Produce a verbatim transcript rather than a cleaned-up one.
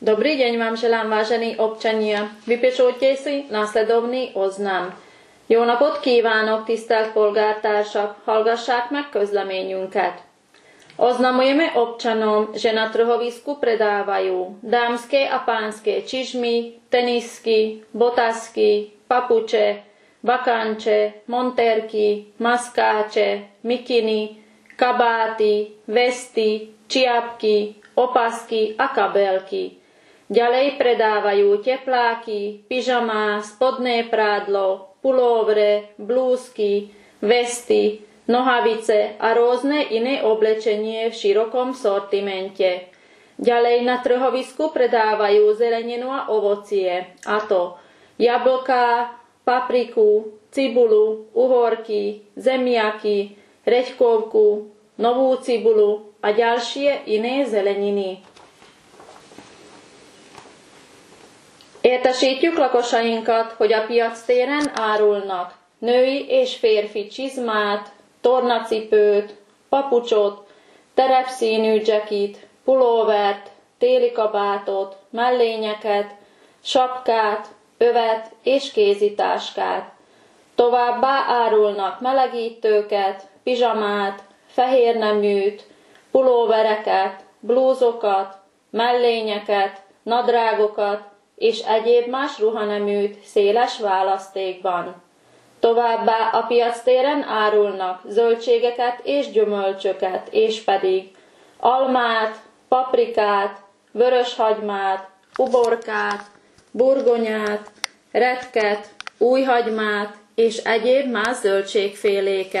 Dobrý deň vám želám, vážení občania. Vypočujte si následovný oznam. Jó napot kívánok, tisztelt polgártársak! Hallgassák meg közleményünket. Oznamujeme občanom, že na trhovisku predávajú dámske a pánske čižmy, tenisky, botasky, papuče, bakanče, montérky, maskáče, mikiny, kabáty, vesty, čiapky, opasky a kabelky. Ďalej predávajú tepláky, pyžamá, spodné prádlo, pulóvre, blúzky, vesty, nohavice a rôzne iné oblečenie v širokom sortimente. Ďalej na trhovisku predávajú zeleninu a ovocie, a to jablká, papriku, cibulu, uhorky, zemiaky, reďkovku, novú cibulu a ďalšie iné zeleniny. Értesítjük lakosainkat, hogy a piactéren árulnak női és férfi csizmát, tornacipőt, papucsot, terepszínű dzsekit, pulóvert, téli kabátot, mellényeket, sapkát, övet és kézitáskát. Továbbá árulnak melegítőket, pizsamát, fehérneműt, pulóvereket, blúzokat, mellényeket, nadrágokat és egyéb más ruhaneműt széles választékban. Továbbá a piactéren árulnak zöldségeket és gyümölcsöket, és pedig almát, paprikát, vöröshagymát, uborkát, burgonyát, retket, újhagymát és egyéb más zöldségféléket.